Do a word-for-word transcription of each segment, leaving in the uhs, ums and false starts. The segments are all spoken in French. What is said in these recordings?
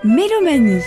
Mélomanie.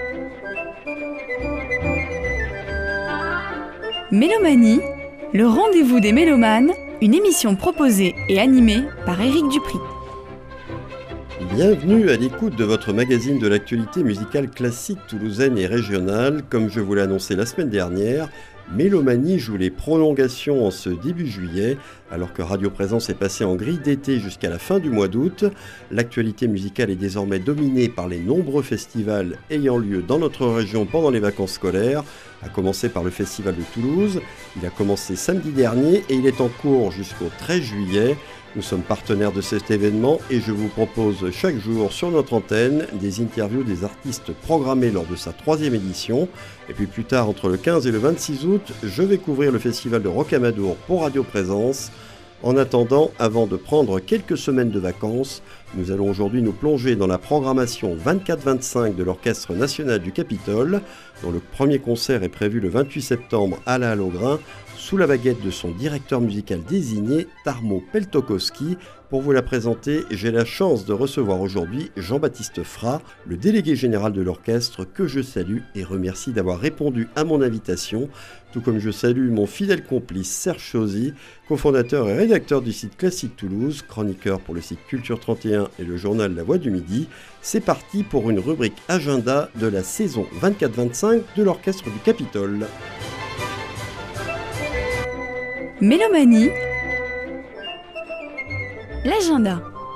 Mélomanie, le rendez-vous des mélomanes, une émission proposée et animée par Éric Dupri. Bienvenue à l'écoute de votre magazine de l'actualité musicale classique toulousaine et régionale. Comme je vous l'ai annoncé la semaine dernière, Mélomanie joue les prolongations en ce début juillet, alors que Radio Présence est passé en grille d'été jusqu'à la fin du mois d'août. L'actualité musicale est désormais dominée par les nombreux festivals ayant lieu dans notre région pendant les vacances scolaires, à commencer par le Festival de Toulouse. Il a commencé samedi dernier et il est en cours jusqu'au treize juillet. Nous sommes partenaires de cet événement et je vous propose chaque jour sur notre antenne des interviews des artistes programmés lors de sa troisième édition. Et puis plus tard, entre le quinze et le vingt-six août, je vais couvrir le festival de Rocamadour pour Radio Présence. En attendant, avant de prendre quelques semaines de vacances, nous allons aujourd'hui nous plonger dans la programmation vingt-quatre vingt-cinq de l'Orchestre National du Capitole, dont le premier concert est prévu le vingt-huit septembre à la Halle aux Grains, sous la baguette de son directeur musical désigné, Tarmo Peltokoski. Pour vous la présenter, j'ai la chance de recevoir aujourd'hui Jean-Baptiste Frat, le délégué général de l'orchestre, que je salue et remercie d'avoir répondu à mon invitation, tout comme je salue mon fidèle complice Serge Chauzy, cofondateur et rédacteur du site Classique Toulouse, chroniqueur pour le site Culture trente et un et le journal La Voix du Midi. C'est parti pour une rubrique agenda de la saison vingt-quatre vingt-cinq de l'Orchestre du Capitole. Mélomanie, l'agenda.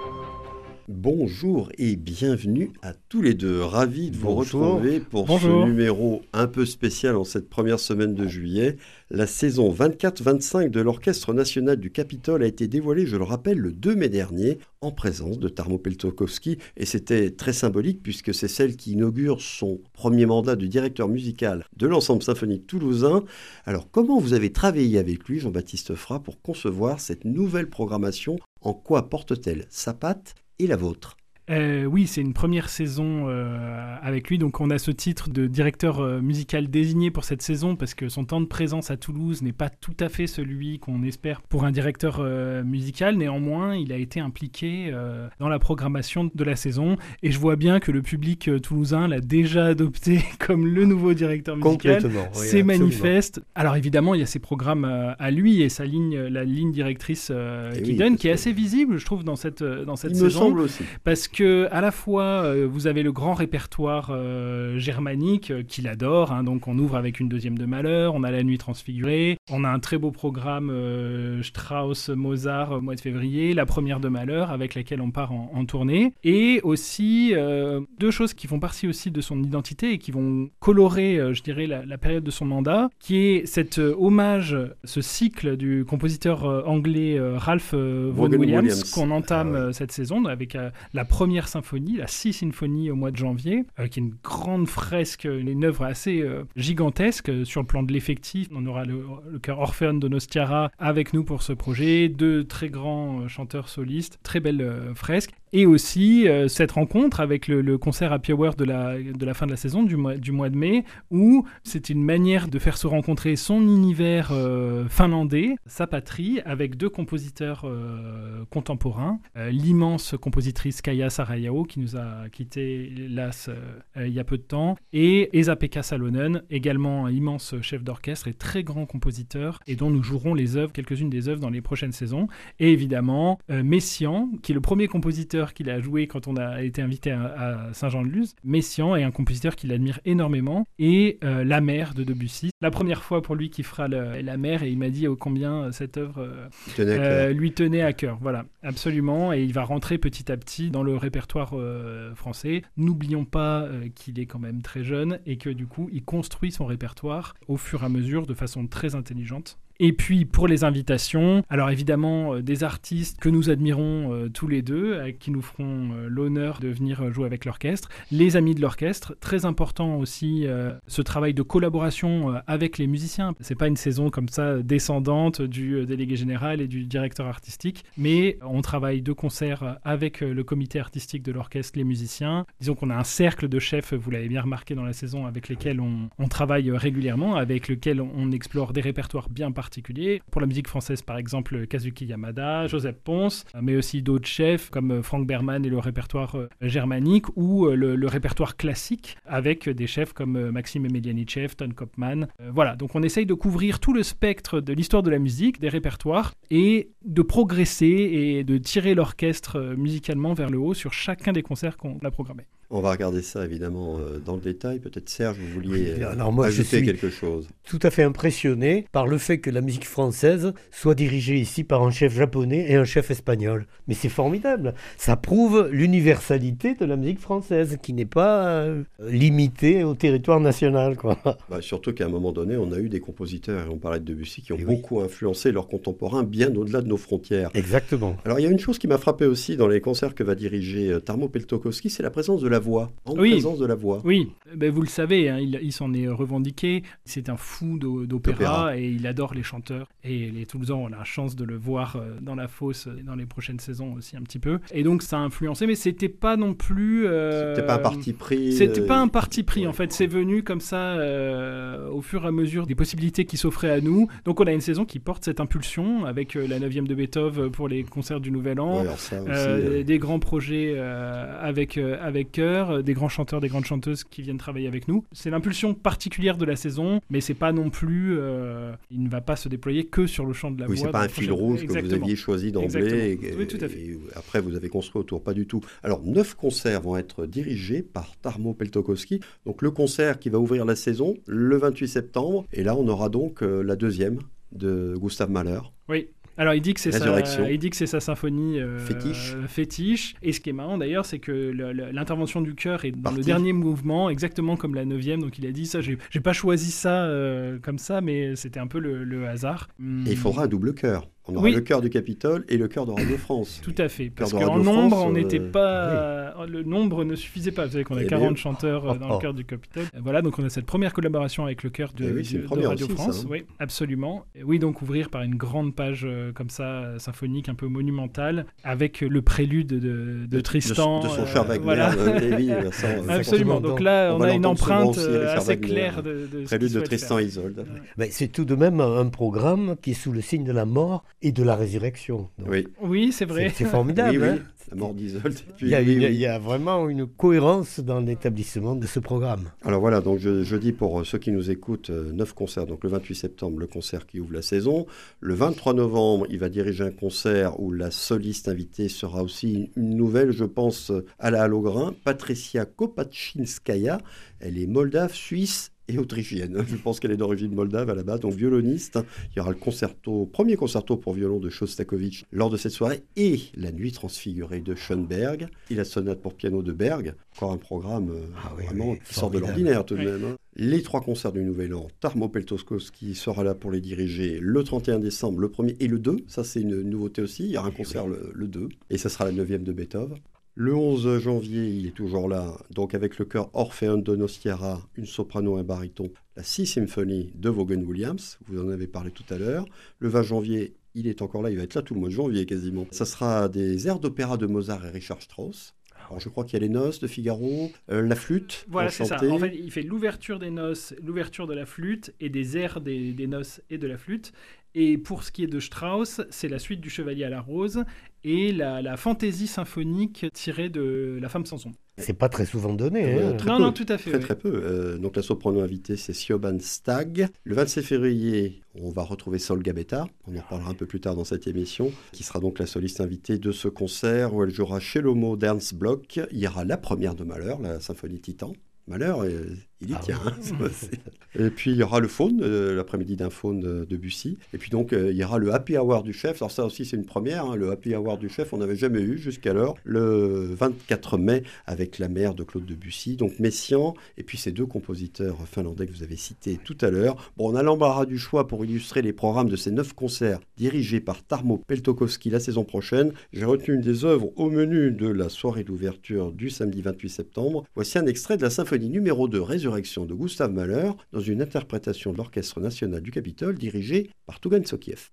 Bonjour et bienvenue à tous les deux. Ravi de vous Bonjour. retrouver pour Bonjour. ce numéro un peu spécial en cette première semaine de juillet. La saison vingt-quatre vingt-cinq de l'Orchestre National du Capitole a été dévoilée, je le rappelle, le deux mai dernier, en présence de Tarmo Peltokoski. Et c'était très symbolique puisque c'est celle qui inaugure son premier mandat de directeur musical de l'ensemble symphonique toulousain. Alors comment vous avez travaillé avec lui, Jean-Baptiste Frat, pour concevoir cette nouvelle programmation? En quoi porte-t-elle sa patte et la vôtre? Euh, oui, c'est une première saison euh, avec lui, donc on a ce titre de directeur euh, musical désigné pour cette saison parce que son temps de présence à Toulouse n'est pas tout à fait celui qu'on espère pour un directeur euh, musical. Néanmoins, il a été impliqué euh, dans la programmation de la saison et je vois bien que le public euh, toulousain l'a déjà adopté comme le nouveau directeur musical. Complètement, oui, c'est absolument. manifeste. Alors évidemment, il y a ses programmes euh, à lui et sa ligne, la ligne directrice euh, Et qu'il oui, donne, parce qui est que- assez visible, je trouve, dans cette, euh, dans cette Il saison. me semble aussi. Parce que à la fois euh, vous avez le grand répertoire euh, germanique euh, qu'il adore, hein, donc on ouvre avec une deuxième de Malheur, on a La Nuit transfigurée, on a un très beau programme euh, Strauss, Mozart au mois de février, la première de Malheur avec laquelle on part en, en tournée, et aussi euh, deux choses qui font partie aussi de son identité et qui vont colorer, euh, je dirais, la, la période de son mandat, qui est cet euh, hommage, ce cycle du compositeur euh, anglais euh, Ralph euh, Vaughan Vaughan Williams, Williams. qu'on entame Ah ouais. euh, cette saison avec euh, la première symphonie, la six symphonie au mois de janvier, euh, qui est une grande fresque, une œuvre assez euh, gigantesque euh, sur le plan de l'effectif. On aura le, le chœur Orpheon Donostiara avec nous pour ce projet, deux très grands euh, chanteurs solistes, très belle euh, fresque. Et aussi euh, cette rencontre avec le, le concert Happy Hour de la, de la fin de la saison, du mois, du mois de mai, où c'est une manière de faire se rencontrer son univers euh, finlandais, sa patrie, avec deux compositeurs euh, contemporains. Euh, l'immense compositrice Kaija Sarajao, qui nous a quittés, hélas, euh, il y a peu de temps, et Esa-Pekka Salonen, également un immense chef d'orchestre et très grand compositeur, et dont nous jouerons les œuvres, quelques-unes des œuvres dans les prochaines saisons. Et évidemment, euh, Messiaen, qui est le premier compositeur qu'il a joué quand on a été invité à, à Saint-Jean-de-Luz. Messiaen est un compositeur qu'il admire énormément, et euh, La Mer de Debussy. La première fois pour lui qu'il fera le- La Mer, et il m'a dit oh, combien cette œuvre euh, Il tenait à euh, cœur. lui tenait à cœur. Voilà, absolument, et il va rentrer petit à petit dans le répertoire euh, français. N'oublions pas euh, qu'il est quand même très jeune et que du coup, il construit son répertoire au fur et à mesure de façon très intelligente. Et puis pour les invitations, alors évidemment euh, des artistes que nous admirons euh, tous les deux, euh, qui nous feront euh, l'honneur de venir euh, jouer avec l'orchestre, les amis de l'orchestre, très important aussi euh, ce travail de collaboration euh, avec les musiciens. C'est pas une saison comme ça descendante du euh, délégué général et du directeur artistique, mais on travaille de concert avec euh, le comité artistique de l'orchestre, les musiciens. Disons qu'on a un cercle de chefs, vous l'avez bien remarqué dans la saison, avec lesquels on, on travaille régulièrement, avec lesquels on explore des répertoires bien particuliers particuliers. Pour la musique française, par exemple, Kazuki Yamada, Joseph Pons, mais aussi d'autres chefs comme Frank Berman et le répertoire germanique, ou le, le répertoire classique avec des chefs comme Maxime Emelianitchev, Ton Kopman. Euh, voilà, donc on essaye de couvrir tout le spectre de l'histoire de la musique, des répertoires, et de progresser et de tirer l'orchestre musicalement vers le haut sur chacun des concerts qu'on a programmés. On va regarder ça évidemment euh, dans le détail. Peut-être Serge, vous vouliez euh, Alors moi, ajouter je suis quelque chose. Tout à fait impressionné par le fait que la musique française soit dirigée ici par un chef japonais et un chef espagnol. Mais c'est formidable. Ça prouve l'universalité de la musique française qui n'est pas euh, limitée au territoire national, quoi. Bah, surtout qu'à un moment donné, on a eu des compositeurs, et on parlait de Debussy, qui ont Et oui. beaucoup influencé leurs contemporains bien au-delà de nos frontières. Exactement. Alors il y a une chose qui m'a frappé aussi dans les concerts que va diriger euh, Tarmo Peltokoski, c'est la présence de la voix. En Oui. présence de la voix. Oui, ben vous le savez, hein, il, il s'en est revendiqué. C'est un fou d'o- d'opéra, D'opéra. et il adore les chanteurs. Et les Toulousains, on a la chance de le voir euh, dans la fosse et dans les prochaines saisons aussi un petit peu. Et donc ça a influencé, mais c'était pas non plus... euh, C'était pas un parti pris. C'était euh, pas un parti pris, ouais. en fait. C'est venu comme ça euh, au fur et à mesure des possibilités qui s'offraient à nous. Donc on a une saison qui porte cette impulsion avec euh, la neuvième de Beethoven pour les concerts du Nouvel An. Ouais, alors ça aussi, Euh, euh, des grands projets euh, avec, euh, avec cœur, euh, des grands chanteurs, des grandes chanteuses qui viennent travailler avec nous. C'est l'impulsion particulière de la saison, mais c'est pas non plus... euh, il ne va pas se déployer que sur le champ de la Oui, voix. c'est pas dans un la fil prochaine- rouge que vous Exactement. aviez choisi d'emblée. Exactement. Et, Oui, tout à fait. et après, vous avez construit autour, pas du tout. Alors, neuf concerts vont être dirigés par Tarmo Peltokoski. Donc, le concert qui va ouvrir la saison le vingt-huit septembre. Et là, on aura donc euh, la deuxième de Gustav Mahler. Oui. Alors il dit que c'est sa, Résurrection. il dit que c'est sa symphonie euh, Fétiche. fétiche. Et ce qui est marrant d'ailleurs, c'est que le- le- l'intervention du chœur est dans Partie. le dernier mouvement, exactement comme la neuvième. Donc il a dit ça. J'ai, j'ai pas choisi ça euh, comme ça, mais c'était un peu le, le hasard. Et il faudra un double chœur. On aura Oui. le chœur du Capitole et le chœur de Radio France. Tout à fait, parce de qu'en Radio nombre, France, on euh, n'était pas... Le nombre ne suffisait pas. Vous savez qu'on a Eh quarante bien. chanteurs euh, dans Oh, oh. le chœur du Capitole. Euh, Voilà, donc on a cette première collaboration avec le chœur de, Eh oui, c'est du- une de première Radio aussi, France. ça, hein. Oui, absolument. Et oui, donc ouvrir par une grande page euh, comme ça, euh, symphonique, un peu monumentale, avec le prélude de, de Tristan. De, de son euh, cher Wagner, voilà. euh, Lévy, Vincent, euh, Absolument. Donc là, On on, va a une l'entendre souvent empreinte aussi, euh, Richard assez Wagner. claire de, de ce Prélude qu'il de souhaite Tristan faire. et Isolde. Mais c'est tout de même un, un programme qui est sous le signe de la mort et de la résurrection. Donc, Oui. Oui, c'est vrai. c'est, c'est formidable. Oui, oui. hein. La mort d'Isolde. et puis, Il y, a, oui, une- oui. il y a vraiment une cohérence dans l'établissement de ce programme. Alors voilà, donc je, je dis pour ceux qui nous écoutent, euh, neuf concerts. Donc le vingt-huit septembre, le concert qui ouvre la saison. Le vingt-trois novembre, il va diriger un concert où la soliste invitée sera aussi une nouvelle, je pense, à la Hallogrin, Patricia Kopachinskaya. Elle est moldave, suisse et autrichienne. Je pense qu'elle est d'origine moldave à la base, donc violoniste. Il y aura le concerto, premier concerto pour violon de Shostakovich lors de cette soirée et la nuit transfigurée de Schoenberg et la sonate pour piano de Berg. Encore un programme euh, Ah oui, vraiment oui, qui sort de formidable. l'ordinaire tout de Oui. même. hein. Les trois concerts du Nouvel An, Tarmo Peltokoski sera là pour les diriger le trente et un décembre, le premier et le deux. Ça, c'est une nouveauté aussi. Il y aura un concert le, le deux et ça sera la neuvième de Beethoven. Le onze janvier, il est toujours là, donc avec le chœur Orpheon Donostiara, une soprano et un baryton, la Sea Symphony de Vaughan Williams, vous en avez parlé tout à l'heure. Le vingt janvier, il est encore là, il va être là tout le mois de janvier quasiment. Ça sera des airs d'opéra de Mozart et Richard Strauss. Alors, je crois qu'il y a les noces de Figaro, euh, la flûte, Voilà, c'est ça. enchantée. En fait, il fait l'ouverture des noces, l'ouverture de la flûte et des airs des, des noces et de la flûte. Et pour ce qui est de Strauss, c'est la suite du Chevalier à la Rose et la, la fantaisie symphonique tirée de La Femme sans son. C'est pas très souvent donné. Euh, hein. très Non, peu, non, tout à fait. Très oui. très peu. Euh, donc la soprano invitée, c'est Siobhan Stagg. Le vingt-sept février, on va retrouver Sol Gabetta. On en reparlera un peu plus tard dans cette émission, qui sera donc la soliste invitée de ce concert où elle jouera chez l'Homo Dance Block. Il y aura la première de Mahler, la symphonie Titan. Mahler, euh, il y Ah tient. oui. hein, c'est- Et puis il y aura le faune, euh, l'après-midi d'un faune de Debussy. Et puis donc euh, il y aura le Happy Hour du chef. Alors ça aussi c'est une première. hein, Le Happy Hour du chef, on n'avait jamais eu jusqu'alors. Le vingt-quatre mai avec la mère de Claude Debussy. Donc Messiaen et puis ces deux compositeurs finlandais que vous avez cités tout à l'heure. Bon, on a l'embarras du choix pour illustrer les programmes de ces neuf concerts dirigés par Tarmo Peltokoski la saison prochaine. J'ai retenu une des œuvres au menu de la soirée d'ouverture du samedi vingt-huit septembre. Voici un extrait de la symphonie numéro deux Résurrection de Gustav Mahler dans une interprétation de l'Orchestre national du Capitole dirigé par Tougan Sokiev.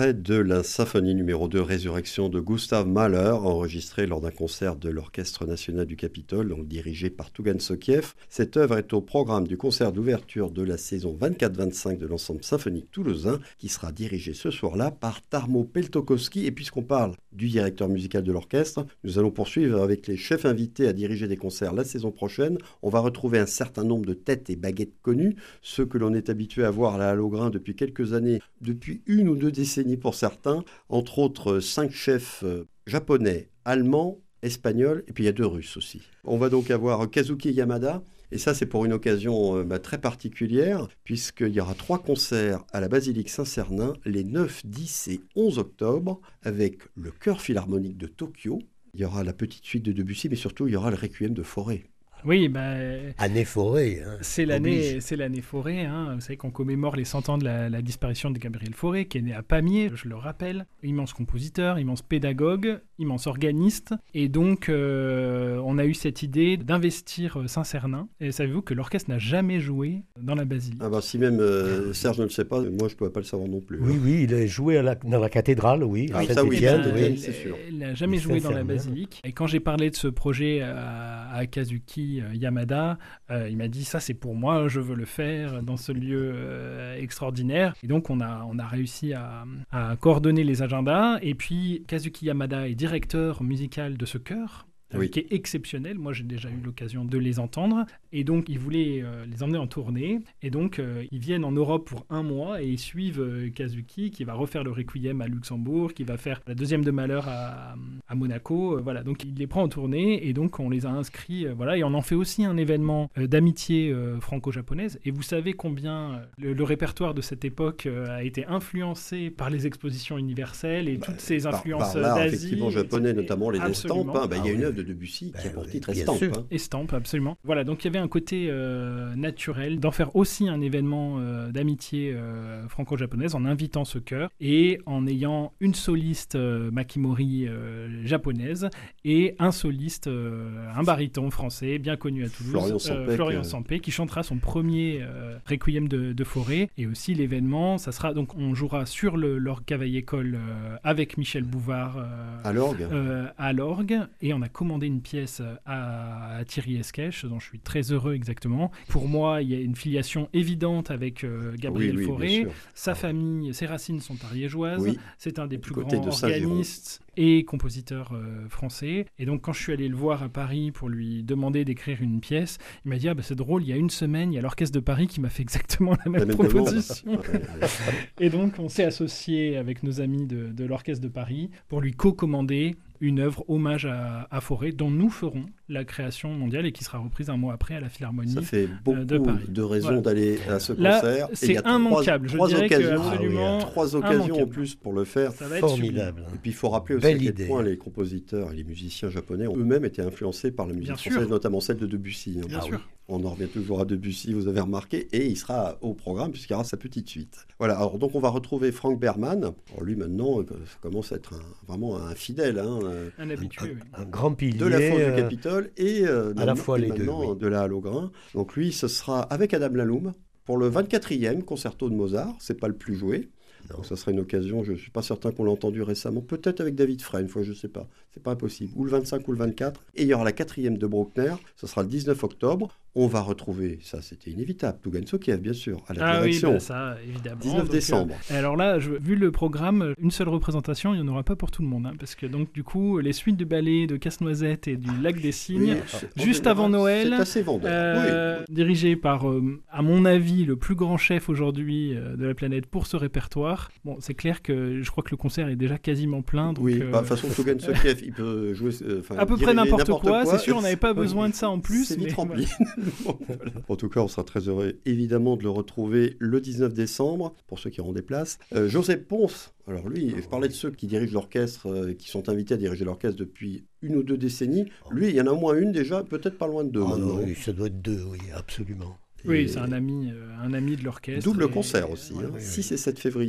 extrait de la symphonie numéro deux Résurrection de Gustav Mahler, enregistrée lors d'un concert de l'Orchestre national du Capitole, donc dirigé par Tougan Sokiev. Cette œuvre est au programme du concert d'ouverture de la saison vingt-quatre vingt-cinq de l'ensemble symphonique toulousain, qui sera dirigé ce soir-là par Tarmo Peltokovski. Et puisqu'on parle du directeur musical de l'orchestre, nous allons poursuivre avec les chefs invités à diriger des concerts la saison prochaine. On va retrouver un certain nombre de têtes et baguettes connues, ceux que l'on est habitué à voir à la Halograin depuis quelques années, depuis une ou deux décennies pour certains, entre autres cinq chefs japonais, allemands, espagnols, et puis il y a deux Russes aussi. On va donc avoir Kazuki Yamada, et ça c'est pour une occasion euh, bah, très particulière, puisqu'il y aura trois concerts à la Basilique Saint-Cernin les neuf, dix et onze octobre, avec le Chœur Philharmonique de Tokyo. Il y aura la petite suite de Debussy, mais surtout il y aura le Requiem de Fauré. Oui, bah, année Fauré. Hein, c'est l'année, c'est l'année Fauré. Hein. Vous savez qu'on commémore les cent ans de la, la disparition de Gabriel Fauré, qui est né à Pamiers, je le rappelle. Immense compositeur, immense pédagogue, immense organiste. Et donc, euh, on a eu cette idée d'investir Saint-Cernin. Et savez-vous que l'orchestre n'a jamais joué dans la basilique? Ah bah, si même euh, Serge ne le sait pas, moi je ne pouvais pas le savoir non plus. Oui, hein. oui, il a joué à la, dans la cathédrale, oui, Ah, à ça, oui, Saint-Étienne. ben, Oui, oui, c'est sûr. Il n'a jamais Mais joué dans la Saint-Cernin. basilique. Et quand j'ai parlé de ce projet à, à Kazuki Yamada, euh, il m'a dit ça c'est pour moi, je veux le faire dans ce lieu euh, extraordinaire. Et donc on a, on a réussi à, à coordonner les agendas. Et puis Kazuki Yamada est directeur musical de ce chœur. Oui. Qui est exceptionnel. Moi, j'ai déjà eu l'occasion de les entendre. Et donc, ils voulaient euh, les emmener en tournée. Et donc, euh, ils viennent en Europe pour un mois et ils suivent euh, Kazuki, qui va refaire le Requiem à Luxembourg, qui va faire la deuxième de Malheur à, à Monaco. Euh, voilà. Donc, il les prend en tournée et donc, on les a inscrits. Euh, voilà. Et on en fait aussi un événement euh, d'amitié euh, franco-japonaise. Et vous savez combien euh, le, le répertoire de cette époque euh, a été influencé par les expositions universelles et Bah, toutes ces par- influences par l'art, d'Asie. effectivement japonais, notamment les Absolument. estampes. hein. Bah, il y a Ah une oui. œuvre de Debussy qui Ben a pour oui, titre bien Estampe. sûr. hein. Estampe, absolument. Voilà, donc il y avait un côté euh, naturel d'en faire aussi un événement euh, d'amitié euh, franco-japonaise en invitant ce chœur et en ayant une soliste euh, Makimori euh, japonaise et un soliste, euh, un baryton français bien connu à Toulouse, Florian Sampec, Florian euh, Sampé, qui chantera son premier euh, Requiem de, de Fauré. Et aussi l'événement, ça sera donc on jouera sur le l'orgue Cavaillé-Coll euh, avec Michel Bouvard euh, À l'orgue. euh, à l'orgue et on a commandé une pièce à, à Thierry Esquèche dont je suis très heureux exactement. Pour moi, il y a une filiation évidente avec euh, Gabriel oui, oui, bien Fauré. sûr. Sa famille, ses racines sont ariégeoises. Oui. C'est un des plus côté grands de Saint-Girons. organistes et compositeur euh, français. Et donc, quand je suis allé le voir à Paris pour lui demander d'écrire une pièce, il m'a dit ah, bah, c'est drôle, il y a une semaine, il y a l'Orchestre de Paris qui m'a fait exactement la même, La même proposition. demande. Ouais, ouais. Et donc, on s'est associé avec nos amis de, de l'Orchestre de Paris pour lui co-commander une œuvre hommage à, à Fauré, dont nous ferons la création mondiale et qui sera reprise un mois après à la Philharmonie. Ça fait beaucoup de Paris. de raisons Voilà. d'aller à ce Là, concert. Et c'est il y a trois- immanquable. Je Trois dirais que occasions, absolument trois occasions en immanquable. plus pour le faire. Ça va être Formidable. Et puis il faut rappeler aussi Belle à quel idée. point les compositeurs et les musiciens japonais ont eux-mêmes été influencés par la musique Bien sûr. française, notamment celle de Debussy. hein. Bien Ah sûr. oui. On en revient toujours à Debussy, vous avez remarqué, et il sera au programme puisqu'il y aura sa petite suite. Voilà, alors donc on va retrouver Frank Berman. Alors lui maintenant, euh, ça commence à être un- vraiment un fidèle hein, euh, Un habitué, oui. Un grand pilier. de la fosse euh, du Capitole et euh, à la maintenant- fois et les deux, maintenant oui. de la Halograin. Donc lui, ce sera avec Adam Laloum pour le vingt-quatrième concerto de Mozart. C'est pas le plus joué. Non. Donc ça serait une occasion, je ne suis pas certain qu'on l'a entendu récemment, peut-être avec David Frey une fois, je ne sais pas, c'est pas impossible, ou le vingt-cinq ou le vingt-quatre, et il y aura la quatrième de Bruckner, ce sera le dix-neuf octobre, on va retrouver, ça c'était inévitable, Tougan Sokiev bien sûr, à la Ah oui, direction, bah ça, évidemment. dix-neuf Donc, décembre. euh, alors là, je- vu le programme, une seule représentation, il n'y en aura pas pour tout le monde. hein, parce que donc, du coup, les suites du ballet de Casse-Noisette et du Lac des Cygnes, Oui, c'est- en juste général, avant Noël, c'est assez vendeur, euh, oui. dirigé par, euh, à mon avis, le plus grand chef aujourd'hui euh, de la planète pour ce répertoire. Bon, c'est clair que je crois que le concert est déjà quasiment plein. Donc, Oui, euh, bah, de toute façon, Tougan Sokiev, il peut jouer. euh, enfin, à peu près diriger n'importe quoi, c'est sûr, on n'avait pas Oui, besoin de ça en plus. C'est mais vite voilà. rempli. Bon, voilà. En tout cas, on sera très heureux, évidemment, de le retrouver le dix-neuf décembre, pour ceux qui auront des places. Euh, José Ponce, alors lui, je parlais de ceux qui dirigent l'orchestre, euh, qui sont invités à diriger l'orchestre depuis une ou deux décennies. Lui, il y en a au moins une déjà, peut-être pas loin de deux Ah maintenant. non, oui, ça doit être deux, oui, absolument. Oui, Et c'est un ami, euh, un ami de l'orchestre. double et- concert aussi, voilà. hein, oui, oui. six et sept février.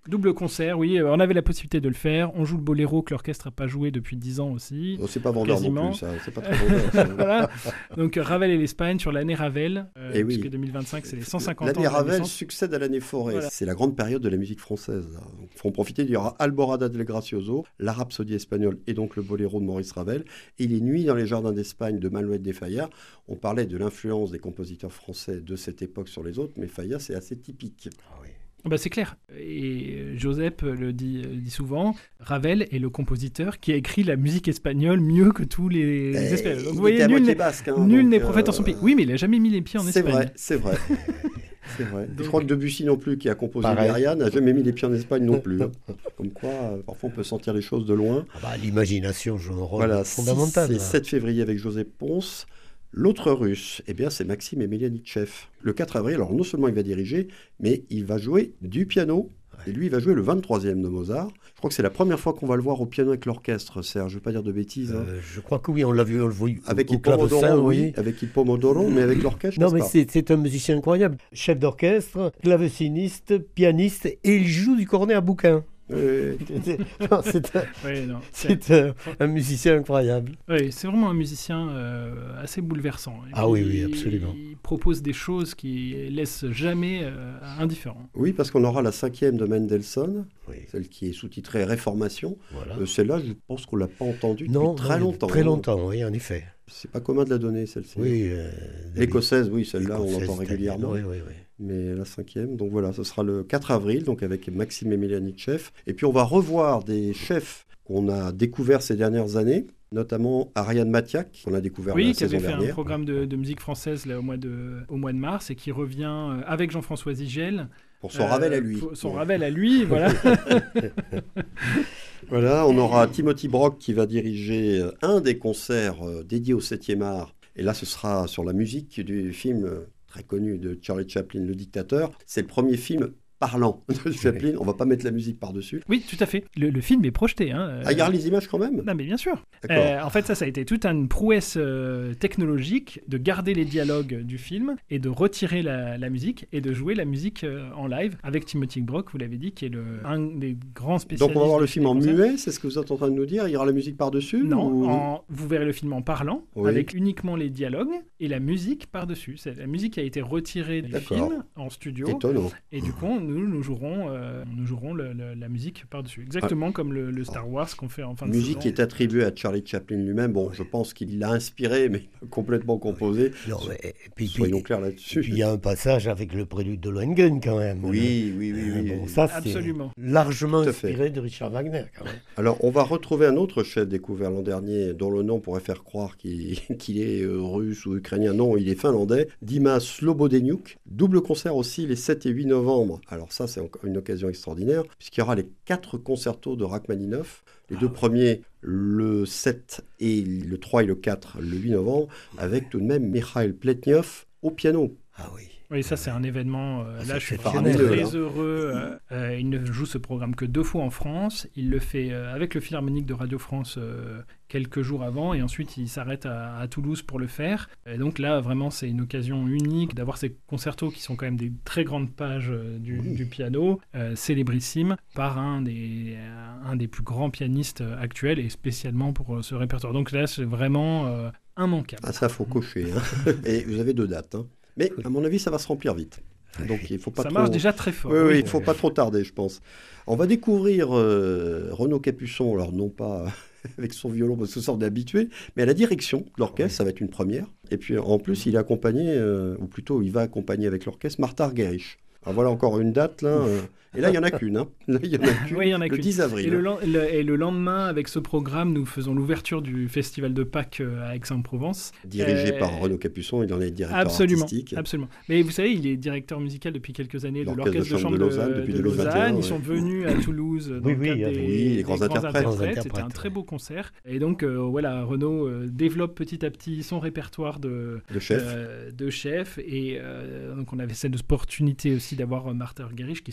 Double concert, oui, on avait la possibilité de le faire. On joue le boléro que l'orchestre n'a pas joué depuis dix ans aussi. Oh, c'est pas vendeur quasiment. non plus, ça. C'est pas très vendeur. Ça. Voilà. Donc Ravel et l'Espagne sur l'année Ravel, euh, Et oui. puisque deux mille vingt-cinq, c'est les cent cinquante ans L'année de la Ravel naissance. succède à l'année Forêt. Voilà. C'est la grande période de la musique française. Il faut en profiter. Il y aura Alborada del Gracioso, la Rhapsodie espagnole et donc le boléro de Maurice Ravel. Et les Nuits dans les jardins d'Espagne de Manuel de Falla. On parlait de l'influence des compositeurs français de cette époque sur les autres, mais Falla, c'est assez typique. Ah oui. Bah, c'est clair. Et Josep le dit, le dit souvent, Ravel est le compositeur qui a écrit la musique espagnole mieux que tous les, les Espagnols. Donc, vous voyez, nul n'est basque, hein, nul donc, n'est prophète euh... en son pays. Oui, mais il n'a jamais mis les pieds en c'est Espagne. Vrai, c'est vrai, c'est vrai. Donc... Je crois que Debussy non plus, qui a composé Myriam, n'a jamais mis les pieds en Espagne non plus. Hein. Comme quoi, euh, parfois on peut sentir les choses de loin. Ah bah, l'imagination joue un rôle voilà, fondamental. C'est sept février avec Joseph Pons. L'autre russe, eh bien, c'est Maxime Emelianitchev. Le quatre avril, alors non seulement il va diriger, mais il va jouer du piano. Et lui, il va jouer le vingt-troisième de Mozart. Je crois que c'est la première fois qu'on va le voir au piano avec l'orchestre, Serge. Je ne veux pas dire de bêtises. Hein. Euh, je crois que oui, on l'a vu, on le voit avec au, au clavecin, Pomodoro, oui. oui. Avec Il Pomodoro, mais avec l'orchestre, non, je mais pas. c'est, c'est un musicien incroyable. Chef d'orchestre, claveciniste, pianiste, et il joue du cornet à bouquin. Euh... non, c'est un, oui, non, c'est... C'est un, un musicien incroyable. Oui, c'est vraiment un musicien euh, assez bouleversant. Et ah oui, oui, absolument. Il propose des choses qui laissent jamais euh, indifférent. Oui, parce qu'on aura la cinquième de Mendelssohn, oui. celle qui est sous-titrée Réformation. Voilà. Euh, celle-là, je pense qu'on ne l'a pas entendue depuis non, très non, longtemps. Très longtemps, oui, en effet. C'est pas commun de la donner, celle-ci. Oui. Euh, L'écossaise, oui, celle-là, on L'écossaise, l'entend régulièrement. Oui, oui, oui. Mais la cinquième, donc voilà, ce sera le quatre avril, donc avec Maxime Emelianitchev. Et puis on va revoir des chefs qu'on a découverts ces dernières années, notamment Ariane Matiak, qu'on a découvert oui, la qui saison avait fait dernière. un programme de, de musique française là, au, mois de, au mois de mars et qui revient euh, avec Jean-François Zigel. Pour son euh, Ravel à lui. Pour son ouais. Ravel à lui, voilà. Voilà, on aura Timothy Brock qui va diriger un des concerts euh, dédiés au septième art. Et là, ce sera sur la musique du film euh, très connu de Charlie Chaplin, Le Dictateur. C'est le premier film parlant de Chaplin. Oui. On va pas mettre la musique par-dessus. Oui, tout à fait. Le, le film est projeté. Hein. Ah, il y a les images quand même ? Non, mais bien sûr. Euh, en fait, ça, ça a été toute une prouesse euh, technologique de garder les dialogues du film et de retirer la, la musique et de jouer la musique euh, en live avec Timothy Brock, vous l'avez dit, qui est le, un des grands spécialistes. Donc on va voir le film en muet, c'est ce que vous êtes en train de nous dire ? Il y aura la musique par-dessus ? Non, ou... en, vous verrez le film en parlant, oui. avec uniquement les dialogues et la musique par-dessus. C'est, la musique a été retirée du D'accord. film en studio. Étonnant. Et du coup, nous, nous jouerons... Euh, nous jouerons le, le, la musique par-dessus. Exactement ah. comme le, le Star Wars qu'on fait en fin de musique saison. Musique qui est attribuée à Charlie Chaplin lui-même. Bon, je pense qu'il l'a inspiré, mais complètement composé. Non, mais, et puis, Soyons puis, clairs là-dessus. Et puis il y a un passage avec le prélude de Lohengrin quand même. Oui, oui, oui. oui, bon, oui. Ça, absolument. C'est largement inspiré de Richard Wagner quand même. Alors, on va retrouver un autre chef découvert l'an dernier, dont le nom pourrait faire croire qu'il, qu'il est euh, russe ou ukrainien. Non, il est finlandais. Dimas Slobodeniuk. Double concert aussi les sept et huit novembre. Alors ça, c'est encore une occasion extraordinaire, puisqu'il y aura les quatre concertos de Rachmaninoff. Les deux premiers, le sept et le trois et le quatre, le huit novembre, avec tout de même Mikhail Pletnyov au piano. Ah oui. Oui, ça c'est un événement. Euh, ah, là, je suis très là. heureux. Euh, euh, il ne joue ce programme que deux fois en France. Il le fait euh, avec le Philharmonique de Radio France euh, quelques jours avant, et ensuite il s'arrête à, à Toulouse pour le faire. Et donc là, vraiment, c'est une occasion unique d'avoir ces concertos qui sont quand même des très grandes pages euh, du, oui. du piano, euh, célébrissimes, par un des, euh, un des plus grands pianistes actuels, et spécialement pour euh, ce répertoire. Donc là, c'est vraiment euh, immanquable. Ah, ça, faut cocher. Hein. Et vous avez deux dates. Hein. Mais à mon avis, ça va se remplir vite. Donc il faut pas ça trop... marche déjà très fort. Oui, oui, il ne faut pas trop tarder, je pense. On va découvrir euh, Renaud Capuçon, alors non pas avec son violon, parce que ça on est habitué, mais à la direction de l'orchestre, oui. Ça va être une première. Et puis en plus, il est accompagné, euh, ou plutôt il va accompagner avec l'orchestre Martha Argerich. Alors voilà encore une date, là. Euh, et là, il n'y en a qu'une. Hein. Là, il y en a qu'une, oui, il y en a le qu'une. dix avril. Et le, le, et le lendemain, avec ce programme, nous faisons l'ouverture du Festival de Pâques à Aix-en-Provence. Dirigé euh, par Renaud Capuçon, il en est directeur absolument, artistique. Absolument. Mais vous savez, il est directeur musical depuis quelques années de l'Orchestre, l'Orchestre de Chambre de Lausanne. De, depuis de Lausanne. Ils ouais. sont venus à Toulouse dans oui, le oui, cadre oui, des, oui, les grands, des grands interprètes. interprètes. C'était un très beau concert. Et donc, euh, voilà, Renaud euh, développe petit à petit son répertoire de, de chef. Euh, de chef. Et euh, donc, on avait cette opportunité aussi d'avoir Martha Argerich qui se fait quand même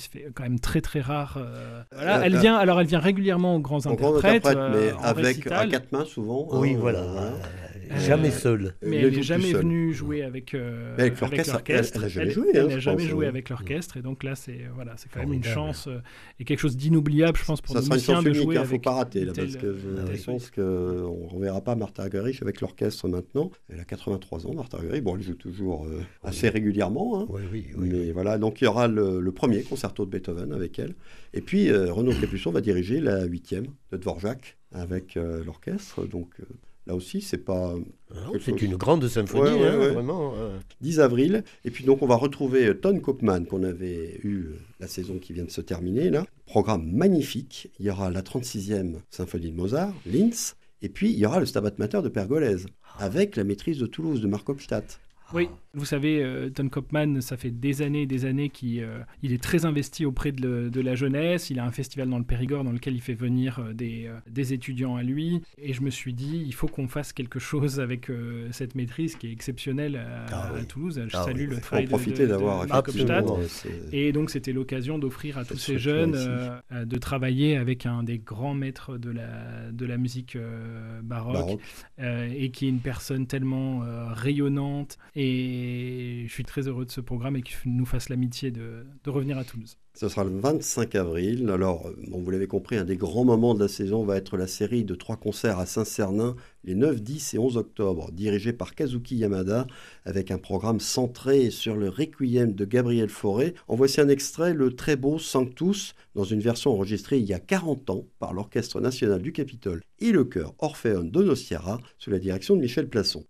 même très très rare. Euh, voilà, Euh, elle euh, vient, alors elle vient régulièrement aux grands En grand interprètes, interprète, mais euh, en avec récital. à quatre mains souvent. Oui, hein, voilà. euh, Euh, jamais seul. Mais Elle elle joue n'est tout jamais seule. venue jouer avec, euh, Mais avec l'orchestre, elle- elle a jamais joué, Elle, hein, n'a je jamais pense, joué hein. avec l'orchestre, et donc là, c'est voilà, c'est quand même une Formidable. chance euh, et quelque chose d'inoubliable, je pense, pour Ça nos sera une musiciens chance de unique, jouer il ne faut avec pas rater, là, une telle- parce que je, telle je pense qu'on ne reverra pas Martha Argerich avec l'orchestre maintenant. Elle a quatre-vingt-trois ans, Martha Argerich. Bon, elle joue toujours euh, assez régulièrement. Hein. Oui, oui, oui. Mais voilà, donc il y aura le, le premier concerto de Beethoven avec elle. Et puis euh, Renaud Capuçon va diriger la huitième de Dvorak avec euh, l'orchestre. Donc euh, là aussi, c'est pas... Alors, quelque c'est chose- une grande symphonie, Ouais, ouais, hein, ouais. vraiment. euh. dix avril. Et puis donc on va retrouver euh, Ton Koopman qu'on avait eu euh, la saison qui vient de se terminer là. Programme magnifique. Il y aura la trente-sixième symphonie de Mozart, Linz. Et puis il y aura le Stabat Mater de Pergolèse avec la maîtrise de Toulouse de Marc Hofstadt. Oui, vous savez, euh, Ton Koopman, ça fait des années et des années qu'il euh, il est très investi auprès de, le- de la jeunesse. Il a un festival dans le Périgord dans lequel il fait venir euh, des, euh, des étudiants à lui. Et je me suis dit, il faut qu'on fasse quelque chose avec euh, cette maîtrise qui est exceptionnelle à, Ah oui. à Toulouse. Je Ah salue oui, le oui. Il faut en travail de, profiter de- de d'avoir Marc absolument. Hofstadt. effectivement, c'est- Et donc, c'était l'occasion d'offrir à tous ces structure jeunes ici. euh, euh, de travailler avec un des grands maîtres de la, de la musique euh, baroque, baroque. euh, et qui est une personne tellement euh, rayonnante. Et je suis très heureux de ce programme et qu'il nous fasse l'amitié de, de revenir à Toulouse. Ce sera le vingt-cinq avril. Alors, euh, bon, vous l'avez compris, un des grands moments de la saison va être la série de trois concerts à Saint-Cernin les neuf, dix et onze octobre, dirigée par Kazuki Yamada, avec un programme centré sur le Requiem de Gabriel Fauré. En voici un extrait, le très beau Sanctus, dans une version enregistrée il y a quarante ans par l'Orchestre national du Capitole et le chœur Orpheon Donosciara, sous la direction de Michel Plasson.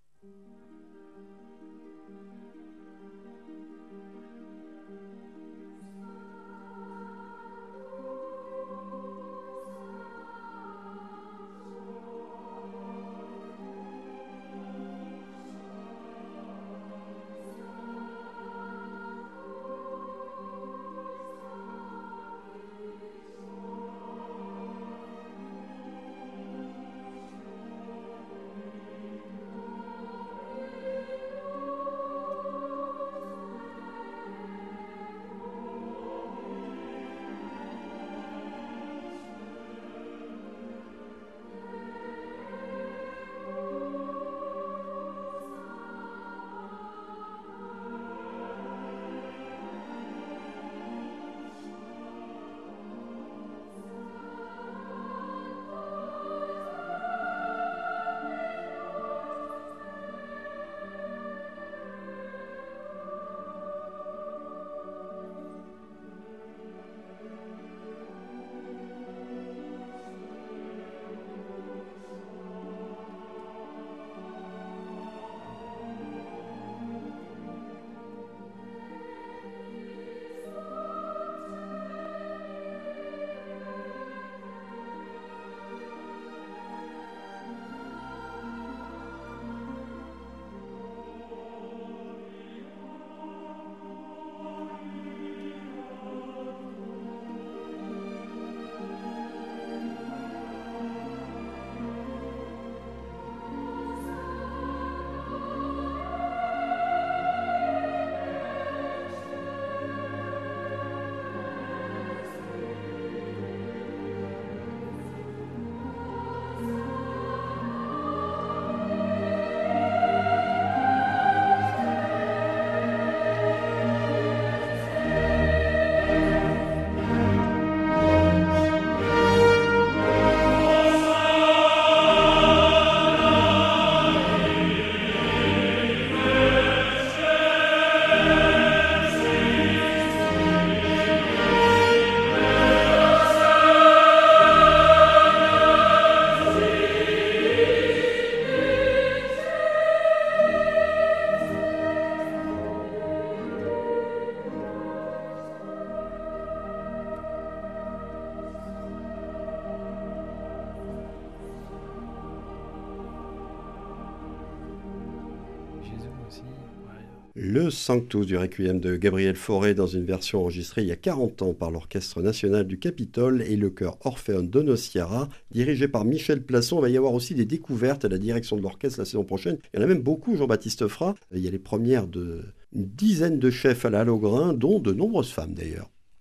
Le Sanctus du Requiem de Gabriel Fauré dans une version enregistrée il y a quarante ans par l'Orchestre national du Capitole et le chœur Orpheon Donosciara, dirigé par Michel Plasson. Il va y avoir aussi des découvertes à la direction de l'orchestre la saison prochaine. Il y en a même beaucoup, Jean-Baptiste Fra. Il y a les premières d'une dizaine de chefs à la Halograin, dont de nombreuses femmes d'ailleurs.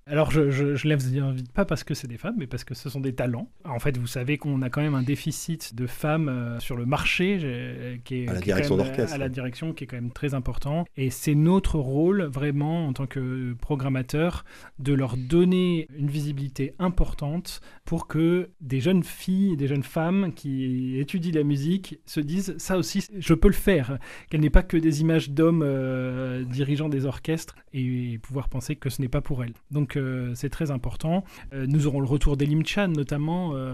Alors, je, je, je les invite pas parce que c'est des femmes, mais parce que ce sont des talents. En fait, vous savez qu'on a quand même un déficit de femmes euh, sur le marché, j'ai, qui est, à la qui direction est quand même, d'orchestre. à la direction, qui est quand même très important. Et c'est notre rôle, vraiment, en tant que programmateur, de leur donner une visibilité importante pour que des jeunes filles, des jeunes femmes qui étudient la musique se disent « ça aussi, je peux le faire », qu'elle n'ait pas que des images d'hommes euh, dirigeant des orchestres et pouvoir penser que ce n'est pas pour elles. Donc euh, c'est très important. Euh, nous aurons le retour d'Elim Chan, notamment euh,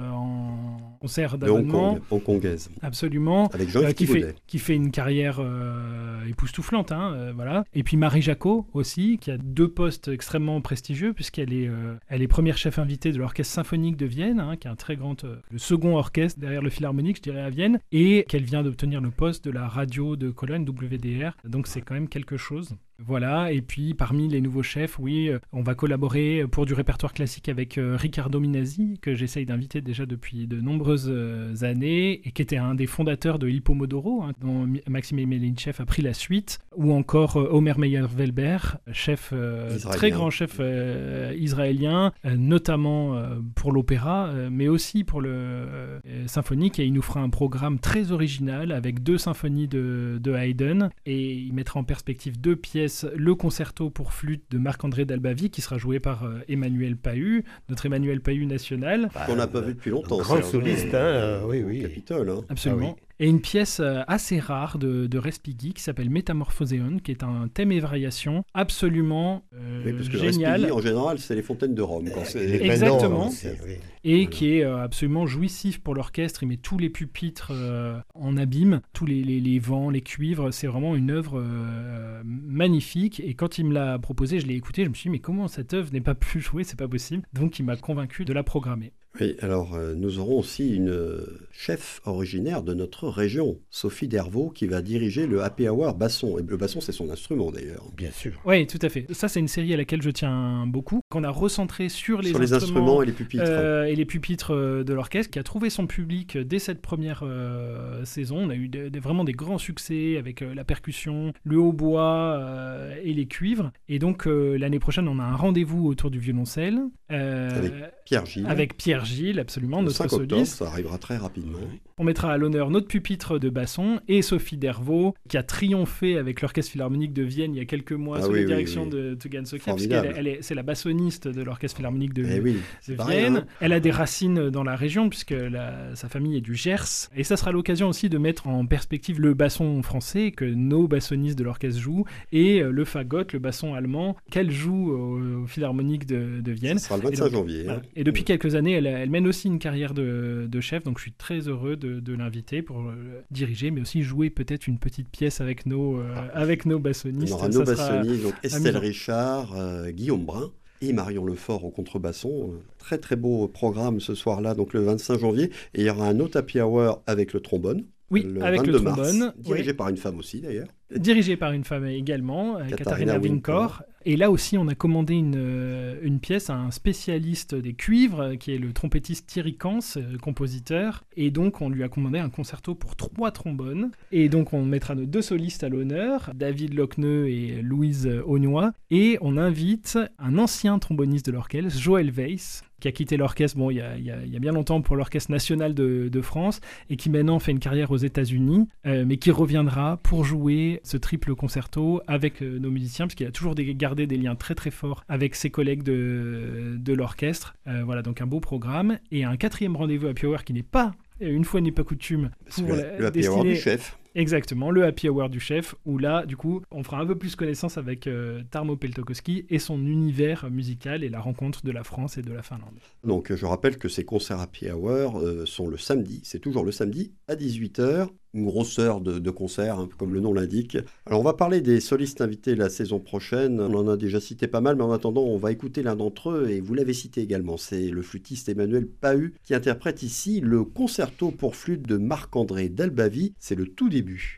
en concert De Hong d'abonnement. Kong, hongkongaise. Absolument. Avec Jean Euh, qui, Baudet. fait, qui fait une carrière euh, époustouflante. Hein, euh, voilà. Et puis Marie Jacot aussi, qui a deux postes extrêmement prestigieux, puisqu'elle est, euh, elle est première chef invitée de l'Orchestre Symphonique de Vienne, hein, qui est un très grand, euh, le second orchestre derrière le Philharmonique, je dirais, à Vienne, et qu'elle vient d'obtenir le poste de la radio de Cologne, W D R. Donc c'est quand même quelque chose. Voilà, et puis parmi les nouveaux chefs, oui, euh, on va collaborer pour du répertoire classique avec euh, Riccardo Minasi, que j'essaye d'inviter déjà depuis de nombreuses euh, années, et qui était un des fondateurs de Il Pomodoro, hein, dont Mi- Maxime Emelinchev a pris la suite, ou encore euh, Omer Meyer-Welber, chef, euh, Israélien. très grand chef euh, israélien, euh, notamment euh, pour l'opéra, euh, mais aussi pour le euh, symphonique, et il nous fera un programme très original avec deux symphonies de, de Haydn, et il mettra en perspective deux pièces, le concerto pour flûte de Marc-André Dalbavi, qui sera joué par euh, Emmanuel Pahu, notre Emmanuel Pahu national. Qu'on n'a pas vu depuis longtemps. Grand Serge, soliste, hein, euh, oui, au oui. Capitole. Hein. Absolument. Ah oui. Et une pièce euh, assez rare de, de Respighi qui s'appelle Métamorphoséon, qui est un thème et variation absolument euh, Oui, parce que génial. Respighi, en général, c'est les fontaines de Rome. Quand c'est... Les Exactement. Manants, c'est- oui. Et Voilà. qui est euh, absolument jouissif pour l'orchestre. Il met tous les pupitres euh, en abîme, tous les, les, les vents, les cuivres. C'est vraiment une œuvre euh, magnifique. Et quand il me l'a proposé, je l'ai écouté. Je me suis dit, mais comment cette œuvre n'est pas plus jouée? C'est pas possible. Donc il m'a convaincu de la programmer. Oui, alors euh, nous aurons aussi une euh, chef originaire de notre région, Sophie Dervaux, qui va diriger le Happy Hour basson. Et le basson, c'est son instrument d'ailleurs. Bien sûr. Oui, tout à fait. Ça, c'est une série à laquelle je tiens beaucoup, qu'on a recentré sur les Sur les instruments et les pupitres. Euh, et les pupitres euh, de l'orchestre, qui a trouvé son public dès cette première euh, saison. On a eu des- des- vraiment des grands succès avec euh, la percussion, le hautbois euh, et les cuivres. Et donc euh, l'année prochaine, on a un rendez-vous autour du violoncelle. euh, Avec Pierre Gilles. avec Pierre Gilles, absolument, Le notre cinq octobre, soliste. ça arrivera très rapidement. On mettra à l'honneur notre pupitre de basson et Sophie Dervaux, qui a triomphé avec l'Orchestre Philharmonique de Vienne il y a quelques mois Ah sous oui, la oui, direction oui. de Tugan Sokia, Formidable. puisqu'elle elle est, c'est la bassoniste de l'Orchestre Philharmonique de Eh oui, de c'est pas rien, Vienne. hein. Elle a des racines dans la région puisque la- sa famille est du Gers. Et ça sera l'occasion aussi de mettre en perspective le basson français que nos bassonistes de l'orchestre jouent et euh, le fagot, le basson allemand, qu'elle joue au, au Philharmonique de, de Vienne. Ce sera le Et vingt-cinq donc, janvier. voilà. hein. Et depuis quelques années, elle, elle mène aussi une carrière de, de chef, donc je suis très heureux de, de l'inviter pour euh, diriger, mais aussi jouer peut-être une petite pièce avec nos, euh, avec nos On bassonistes. aura Ça nos sera- bassonniers, donc Estelle amusant. Richard, euh, Guillaume Brun et Marion Lefort au contrebasson. Euh, Très très beau programme ce soir-là, donc le vingt-cinq janvier. Et il y aura un autre happy hour avec le trombone. Oui, le avec le vingt-deux mars, trombone, dirigé oui. par une femme aussi d'ailleurs. Dirigé par une femme également, euh, Katharina Katharina Winkor. Winkor. Et là aussi, on a commandé une, euh, une pièce à un spécialiste des cuivres, euh, qui est le trompettiste Thierry Kans, euh, compositeur. Et donc, on lui a commandé un concerto pour trois trombones. Et donc, on mettra nos deux solistes à l'honneur, David Lochneux et Louise Augnois. Et on invite un ancien tromboniste de l'orchestre, Joël Weiss, qui a quitté l'orchestre bon, il, y a, il, y a, il y a bien longtemps pour l'Orchestre National de, de France et qui maintenant fait une carrière aux États-Unis, euh, mais qui reviendra pour jouer ce triple concerto avec euh, nos musiciens, parce qu'il a toujours des, gardé des liens très très forts avec ses collègues de, de l'orchestre. Euh, voilà, donc un beau programme. Et un quatrième rendez-vous à Power qui n'est pas, une fois n'est pas coutume, C'est pour le, la- le happy hour destiné- du chef. Exactement, le happy hour du chef, où là, du coup, on fera un peu plus connaissance avec euh, Tarmo Peltokoski et son univers musical et la rencontre de la France et de la Finlande. Donc euh, je rappelle que ces concerts happy hour euh, sont le samedi, c'est toujours le samedi à dix-huit heures, une grosse heure de, de concert, hein, comme le nom l'indique. Alors on va parler des solistes invités la saison prochaine, on en a déjà cité pas mal, mais en attendant on va écouter l'un d'entre eux, et vous l'avez cité également, c'est le flûtiste Emmanuel Pahu qui interprète ici le concerto pour flûte de Marc-André Dalbavi, c'est le tout début.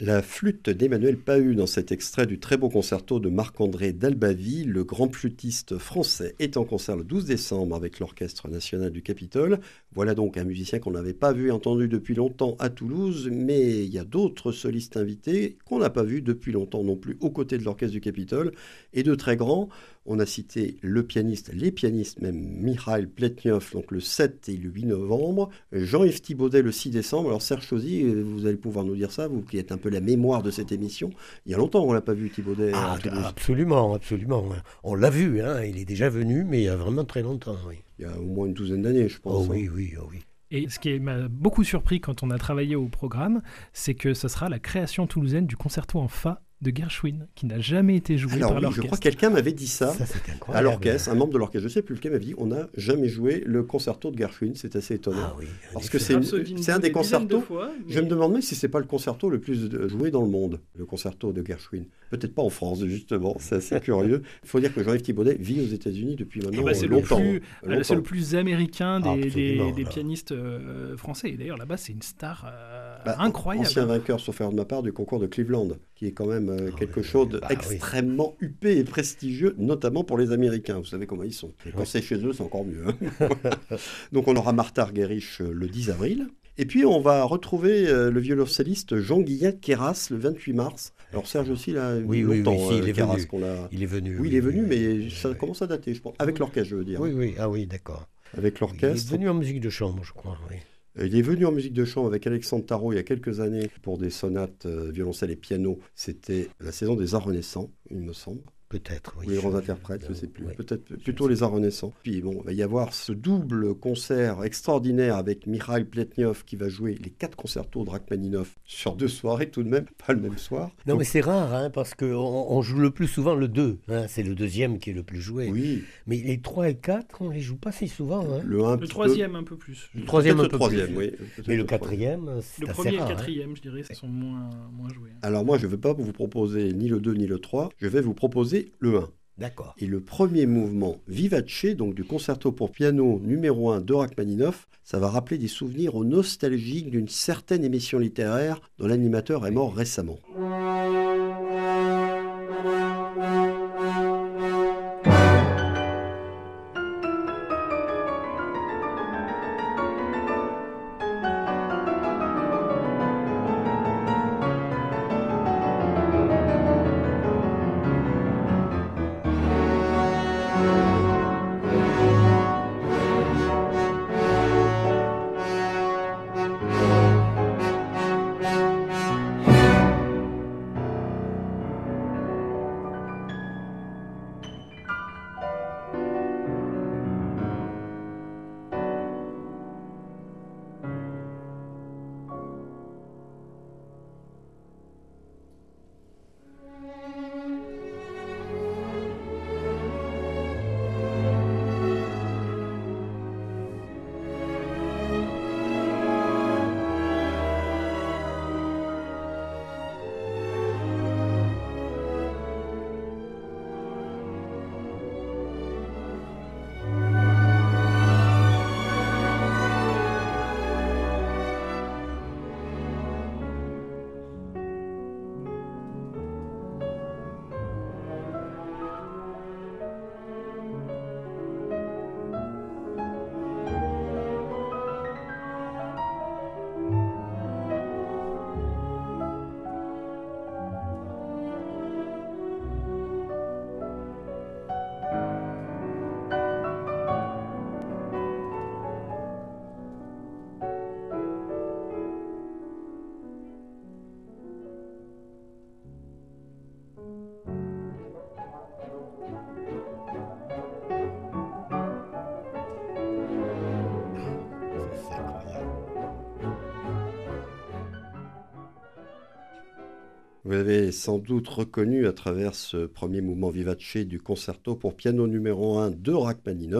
La flûte d'Emmanuel Pahud dans cet extrait du très beau concerto de Marc-André Dalbavie. Le grand flûtiste français est en concert le douze décembre avec l'Orchestre national du Capitole. Voilà donc un musicien qu'on n'avait pas vu et entendu depuis longtemps à Toulouse, mais il y a d'autres solistes invités qu'on n'a pas vus depuis longtemps non plus aux côtés de l'Orchestre du Capitole, et de très grands. On a cité le pianiste, les pianistes même, Mikhail Pletnev, donc le sept et le huit novembre, Jean-Yves Thibaudet le six décembre. Alors Serge Chauzy, vous allez pouvoir nous dire ça, vous qui êtes un peu la mémoire de cette émission. Il y a longtemps qu'on l'a pas vu, Thibaudet. Ah, à Toulouse. absolument, absolument. On l'a vu, hein, il est déjà venu, mais il y a vraiment très longtemps, oui. Il y a au moins une douzaine d'années, je pense. Oh oui, oui, oh oui. Et ce qui m'a beaucoup surpris quand on a travaillé au programme, c'est que ce sera la création toulousaine du concerto en fa de Gershwin, qui n'a jamais été joué Alors, par oui, l'orchestre. je crois que quelqu'un m'avait dit ça, Ça, c'est à incroyable. l'orchestre, un membre de l'orchestre, je ne sais plus lequel, m'avait dit on n'a jamais joué le concerto de Gershwin, c'est assez étonnant. Ah oui, en Parce effet. que c'est, une- c'est un des concertos. Je me demande même si c'est pas le concerto le plus joué dans le monde, le concerto de Gershwin. Peut-être pas en France, justement, c'est assez curieux. Il faut dire que Jean-Yves Thibaudet vit aux États-Unis depuis maintenant Eh ben, c'est, le longtemps. plus, longtemps. c'est le plus américain des, des, Absolument, des là. pianistes euh, français. Et d'ailleurs, là-bas, c'est une star euh, Bah, incroyable. Ancien vainqueur, sauf erreur de ma part, du concours de Cleveland, qui est quand même euh, Ah quelque oui, chose de bah oui. extrêmement huppé et prestigieux, notamment pour les Américains. Vous savez comment ils sont. Et quand Oui. c'est chez eux, c'est encore mieux. hein. Donc on aura Martha Argerich euh, le dix avril. Et puis on va retrouver euh, le violoncelliste Jean-Guillain Queyras le vingt-huit mars. Alors Serge aussi, là, Oui, oui, longtemps, oui, si, il euh, est Queyras, venu. qu'on l'a... Il est venu. Oui, il est venu, mais oui, ça oui. commence à dater, je pense. Avec l'orchestre, je veux dire. Oui, oui, ah oui, d'accord. Avec Il est l'orchestre. venu en musique de chambre, je crois, oui. Il est venu en musique de chambre avec Alexandre Tarot il y a quelques années pour des sonates euh, violoncelle et piano. C'était la saison des Arts Renaissants, il me semble. Peut-être, oui. Ou les grands je- interprètes, je ne sais plus. oui. Peut-être plutôt les Arts Renaissants. Puis bon, il va y avoir ce double concert extraordinaire avec Mikhail Pletnev qui va jouer les quatre concertos de Rachmaninoff sur deux soirées tout de même, pas le même soir. Non, Donc, mais c'est rare, hein, parce qu'on on joue le plus souvent le deux. Hein, c'est le deuxième qui est le plus joué. oui, Mais les trois et quatre, on les joue pas si souvent. Hein. le un Le petit troisième, un peu plus. Le troisième, peut-être un peu le troisième, plus. oui. Peut-être Mais le troisième. quatrième, c'est Le assez premier et le rare. hein. quatrième, je dirais, sont moins, moins joués. Alors moi, je ne vais pas vous proposer ni le deux ni le trois, je vais vous proposer le un. D'accord. Et le premier mouvement, Vivace, donc du concerto pour piano numéro un de Rachmaninoff, ça va rappeler des souvenirs nostalgiques d'une certaine émission littéraire dont l'animateur est mort récemment. C'est incroyable. Vous avez sans doute reconnu à travers ce premier mouvement vivace du concerto pour piano numéro un de Rachmaninoff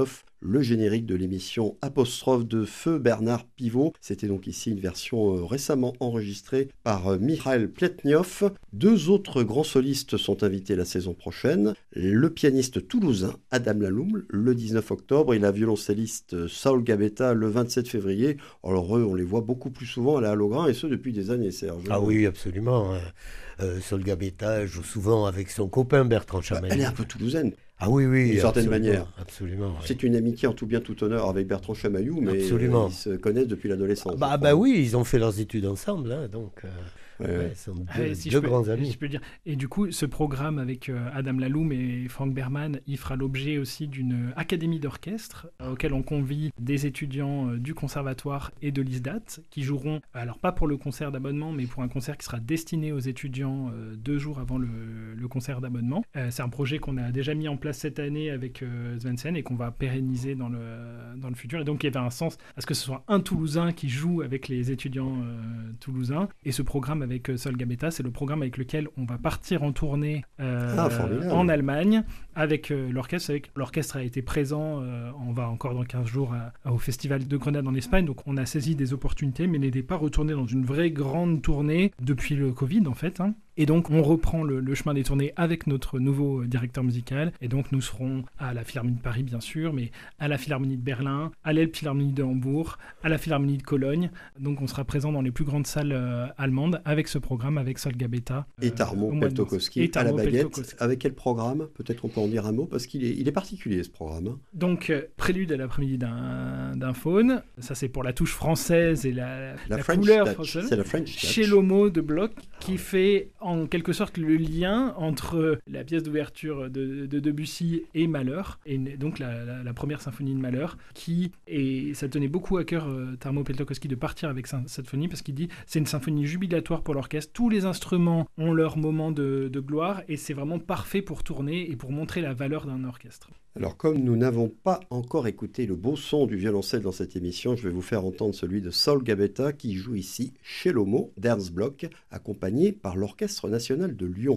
le générique de l'émission Apostrophe de Feu Bernard Pivot. C'était donc ici une version euh, récemment enregistrée par euh, Mikhail Pletnyov. Deux autres grands solistes sont invités la saison prochaine. Le pianiste toulousain Adam Laloum le dix-neuf octobre et la violoncelliste Saul Gabetta le vingt-sept février. Alors eux, on les voit beaucoup plus souvent à la Halograin et ce depuis des années, Serge. Ah oui, absolument. Euh, Saul Gabetta joue souvent avec son copain Bertrand Chamaillou. Bah, elle est un peu toulousaine. Ah oui, oui, d'une certaine absolument, manière. Absolument. Oui. C'est une amitié en tout bien tout honneur avec Bertrand Chamaillou, mais Absolument. euh, ils se connaissent depuis l'adolescence. Bah, bah oui, ils ont fait leurs études ensemble, hein, donc... Euh... Ouais, Ouais, ouais. ce sont deux, Ah, si deux je peux, grands si amis. je peux dire. Et du coup, ce programme avec euh, Adam Laloum et Frank Berman, il fera l'objet aussi d'une académie d'orchestre euh, auquel on convie des étudiants euh, du conservatoire et de l'I S D A T qui joueront, alors pas pour le concert d'abonnement, mais pour un concert qui sera destiné aux étudiants euh, deux jours avant le, le concert d'abonnement. Euh, c'est un projet qu'on a déjà mis en place cette année avec euh, Svensen et qu'on va pérenniser dans le, dans le futur. Et donc, il y avait un sens à ce que ce soit un Toulousain qui joue avec les étudiants euh, toulousains. Et ce programme avec euh, Saul Gabetta, c'est le programme avec lequel on va partir en tournée euh, Ah, formidable. en Allemagne avec euh, l'orchestre. Avec, l'orchestre a été présent, euh, on va encore dans quinze jours à- à- au Festival de Grenade en Espagne, donc on a saisi des opportunités, mais n'était pas retourné dans une vraie grande tournée depuis le Covid en fait. Hein. Et donc on reprend le, le chemin des tournées avec notre nouveau euh, directeur musical, et donc nous serons à la Philharmonie de Paris bien sûr, mais à la Philharmonie de Berlin, à l'Elbphilharmonie de Hambourg, à la Philharmonie de Cologne, donc on sera présent dans les plus grandes salles euh, allemandes avec ce programme avec Saul Gabetta. Et euh, Tarmo au mois de mars. Peltokoski Et à la Tarmo baguette. Peltokoski. Avec quel programme? Peut-être on peut en dire un mot, parce qu'il est, il est particulier ce programme. hein. Donc, euh, prélude à l'après-midi d'un, d'un faune. Ça, c'est pour la touche française et la, La, la French couleur Touch. française. C'est la French Touch. Chez Lomo de Bloch, qui fait en quelque sorte le lien entre la pièce d'ouverture de, de Debussy et Malheur, et donc la, la- la première symphonie de Malheur, qui, et ça tenait beaucoup à cœur euh, Tarmo Peltokoski de partir avec sa- cette symphonie, parce qu'il dit c'est une symphonie jubilatoire pour l'orchestre, tous les instruments ont leur moment de, de gloire, et c'est vraiment parfait pour tourner et pour montrer la valeur d'un orchestre. Alors, comme nous n'avons pas encore écouté le beau son du violoncelle dans cette émission, je vais vous faire entendre celui de Saul Gabetta qui joue ici chez Lomo d'Ernst Bloch, accompagné par l'Orchestre national de Lyon.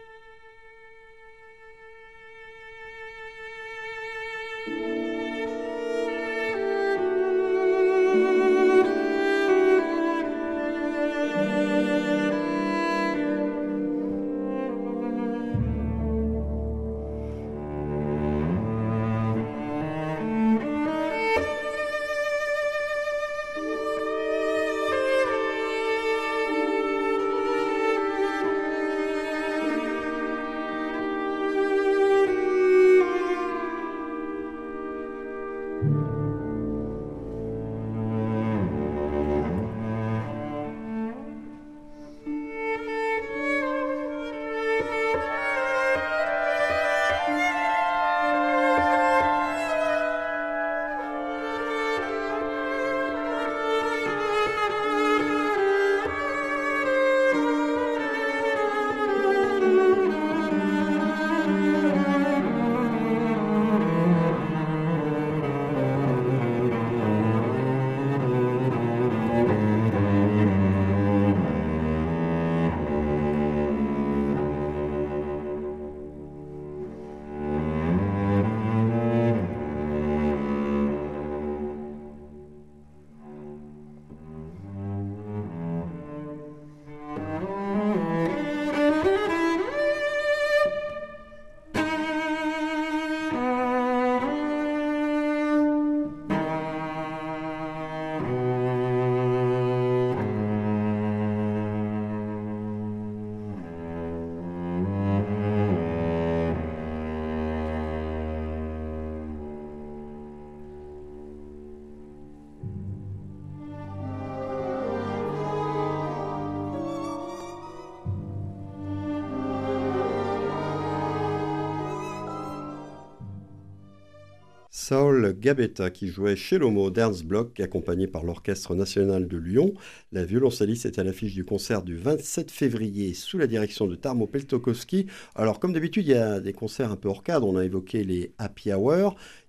Saul Gabetta qui jouait chez Lomo d'Ernst Bloch, accompagné par l'Orchestre national de Lyon. La violoncelliste est à l'affiche du concert du vingt-sept février sous la direction de Tarmo Peltokoski. Alors comme d'habitude, il y a des concerts un peu hors cadre. On a évoqué les Happy Hour.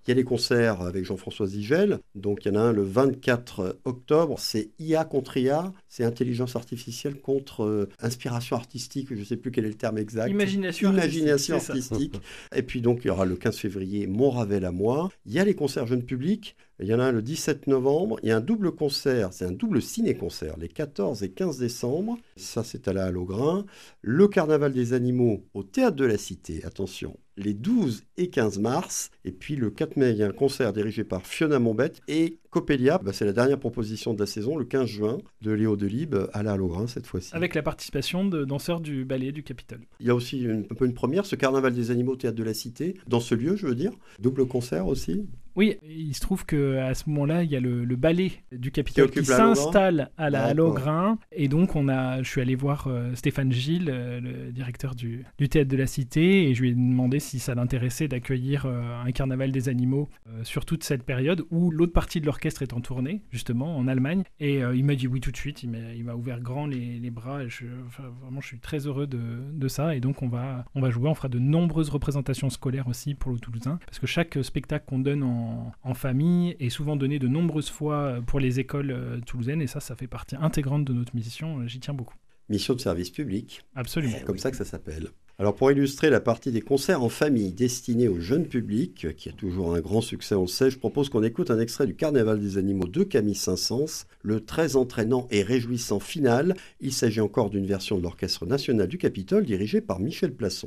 Il y a les concerts avec Jean-François Zigel. Donc, il y en a un le vingt-quatre octobre. C'est I A contre I A. C'est intelligence artificielle contre euh, inspiration artistique. Je ne sais plus quel est le terme exact. Imagination, Imagination artistique. artistique. Et puis, donc, il y aura le quinze février, Mon Ravel à moi. Il y a les concerts jeunes publics. Il y en a un le dix-sept novembre. Il y a un double concert. C'est un double ciné-concert les quatorze et quinze décembre. Ça, c'est à la Halle au Grain. Le Carnaval des animaux au Théâtre de la Cité. Attention. Les douze et quinze mars. Et puis le quatre mai, il y a un concert dirigé par Fiona Mombette et Coppelia. Bah, c'est la dernière proposition de la saison, le quinze juin, de Léo Delibes à la Halle au Grain cette fois-ci. Avec la participation de danseurs du ballet du Capitole. Il y a aussi une, un peu une première, ce Carnaval des animaux au Théâtre de la Cité, dans ce lieu, je veux dire. Double concert aussi. Oui, il se trouve qu'à ce moment-là, il y a le, le ballet du Capitole qui, qui s'installe à la Halle au D'accord. Grain. Et donc, on a, je suis allé voir euh, Stéphane Gilles, euh, le directeur du, du Théâtre de la Cité, et je lui ai demandé si ça l'intéressait d'accueillir euh, un carnaval des animaux euh, sur toute cette période où l'autre partie de l'orchestre est en tournée, justement, en Allemagne. Et euh, il m'a dit oui tout de suite, il m'a, il m'a ouvert grand les, les bras. Et je, enfin, vraiment, je suis très heureux de, de ça. Et donc, on va, on va jouer, on fera de nombreuses représentations scolaires aussi pour le Toulousain, parce que chaque spectacle qu'on donne en En, en famille est souvent donné de nombreuses fois pour les écoles euh, toulousaines, et ça, ça fait partie intégrante de notre mission. J'y tiens beaucoup. Mission de service public. Absolument. C'est comme ça que ça s'appelle. Alors pour illustrer la partie des concerts en famille destinés au jeune public, qui a toujours un grand succès, on le sait, je propose qu'on écoute un extrait du Carnaval des animaux de Camille Saint-Saëns, le très entraînant et réjouissant final. Il s'agit encore d'une version de l'Orchestre national du Capitole dirigé par Michel Plasson.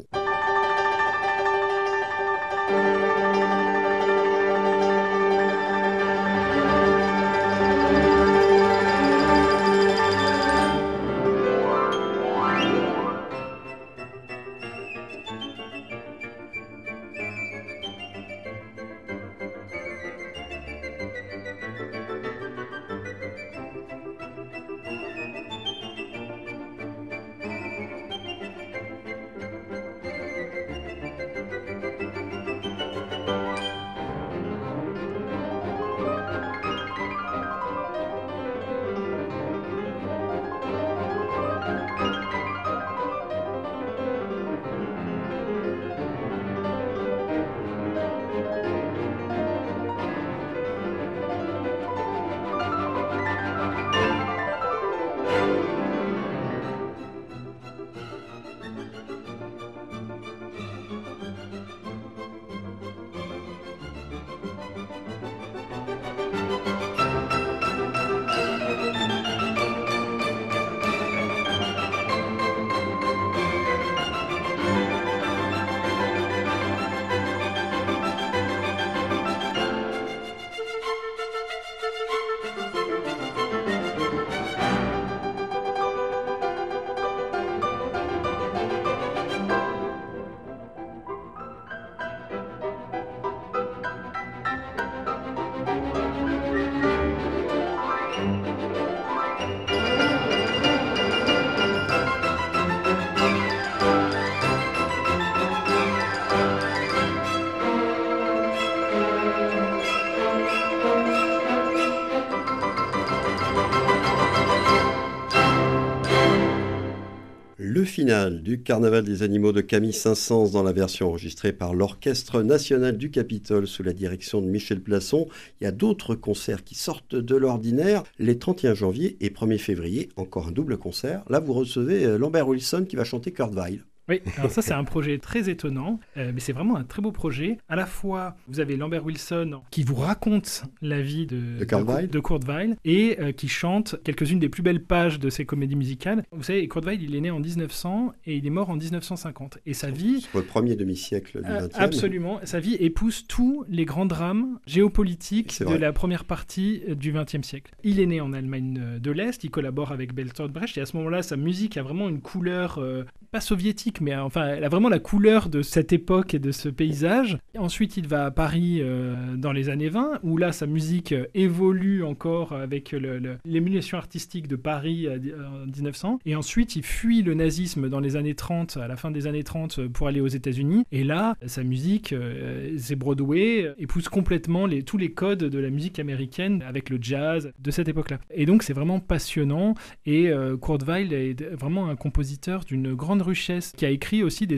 Le final du Carnaval des animaux de Camille Saint-Saëns dans la version enregistrée par l'Orchestre national du Capitole sous la direction de Michel Plasson. Il y a d'autres concerts qui sortent de l'ordinaire. Les trente et un janvier et premier février, encore un double concert. Là, vous recevez Lambert Wilson qui va chanter Kurt Weill. Oui, alors ça c'est un projet très étonnant, euh, mais c'est vraiment un très beau projet. À la fois, vous avez Lambert Wilson qui vous raconte la vie de, de, Kurt, de, Weill. de Kurt Weill et euh, qui chante quelques-unes des plus belles pages de ses comédies musicales. Vous savez, Kurt Weill, il est né en dix-neuf cents et il est mort en dix-neuf cent cinquante. Et sa vie... Sur le premier demi-siècle du vingtième. Euh, absolument. Sa vie épouse tous les grands drames géopolitiques de la première partie du vingtième siècle. Il est né en Allemagne de l'Est, il collabore avec Bertolt Brecht et à ce moment-là, sa musique a vraiment une couleur, euh, pas soviétique, mais enfin, elle a vraiment la couleur de cette époque et de ce paysage. Et ensuite, il va à Paris euh, dans les années vingt, où là, sa musique euh, évolue encore avec le, le, l'émulation artistique de Paris euh, en dix-neuf cents. Et ensuite, il fuit le nazisme dans les années trente, à la fin des années trente, pour aller aux États-Unis. Et là, sa musique, euh, c'est Broadway, épouse complètement les, tous les codes de la musique américaine avec le jazz de cette époque-là. Et donc, c'est vraiment passionnant. Et euh, Kurt Weill est vraiment un compositeur d'une grande richesse qui a écrit aussi des